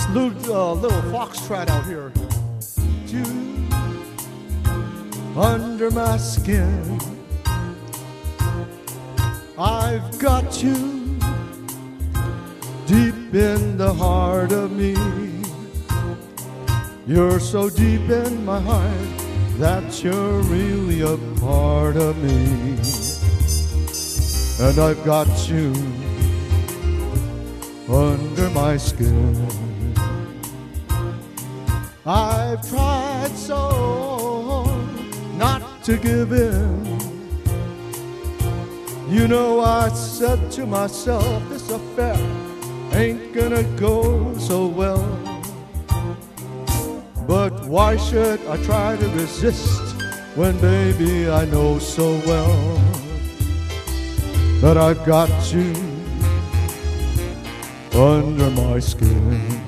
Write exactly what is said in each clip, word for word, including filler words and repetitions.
little, uh, little foxtrot out here. You under my skin, I've got you deep in the heart of me. You're so deep in my heart that you're really a part of me. And I've got you under my skin. I've tried so not to give in. You know, I said to myself, this affair ain't gonna go so well. But why should I try to resist when, baby, I know so well that I've got you under my skin.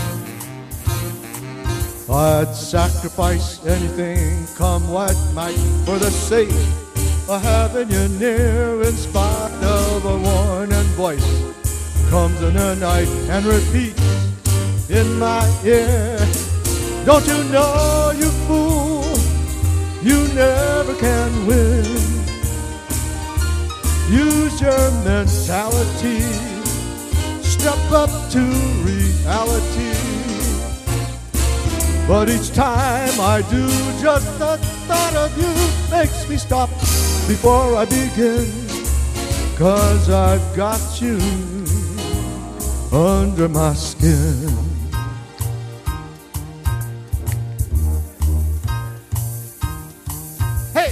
I'd sacrifice anything, come what might, for the sake of having you near. In spite of a warning voice comes in the night and repeats in my ear, don't you know, you fool, you never can win. Use your mentality, step up to reality. But each time I do, just the thought of you makes me stop before I begin. 'Cause I've got you under my skin. Hey!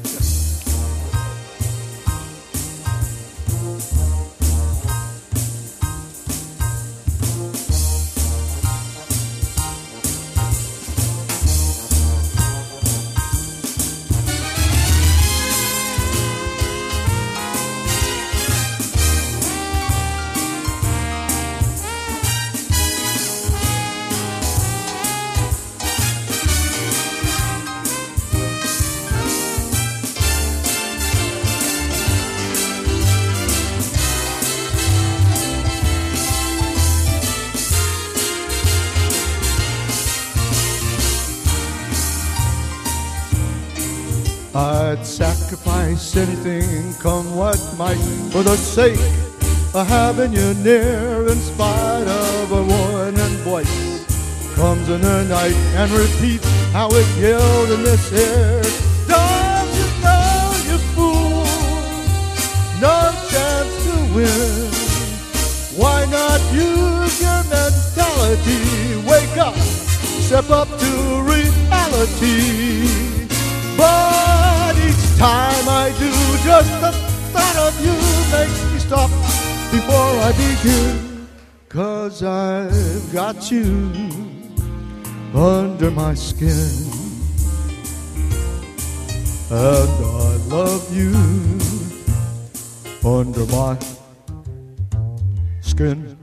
I'd sacrifice anything, come what might, for the sake of having you near. In spite of a warning voice comes in the night and repeats how it yelled in this air. Don't you know, you fool, no chance to win. Why not use your mentality? Wake up, step up to reality. But each time I do, just the thought of you makes me stop before I begin. 'Cause I've got you under my skin, and I love you under my skin.